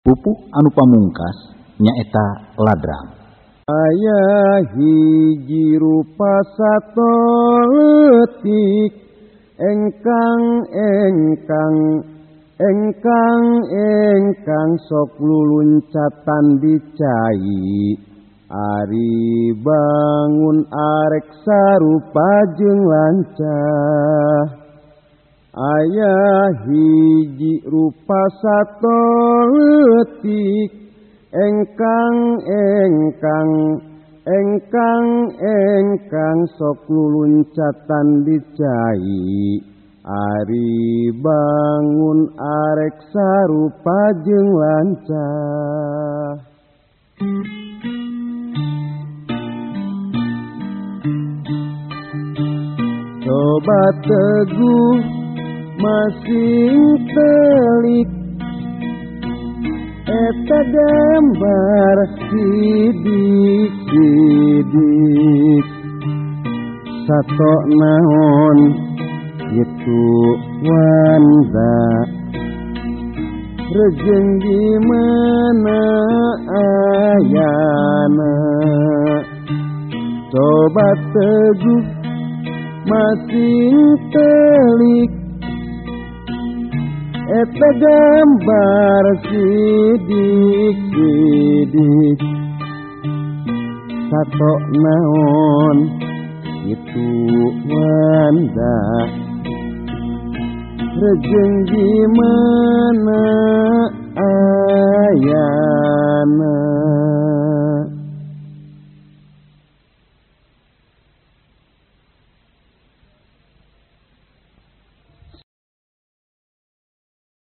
Pupuk anu pamungkas nyaeta ladrang. Aya hiji rupa sato leutik engkang sok luluncatan dicai ari bangun arek sarupa jeung lancah. Aya hiji rupa sato leutik engkang sok luluncatan dicai ari bangun arek sarupa jeung lancah. Coba teguh masing telik eta gambar sidik-sidik sato naon itu wanda rejeng gimana ayana. Coba teguh masing telik eta gambar sidik-sidik sato naon itu wanda rejeng gimana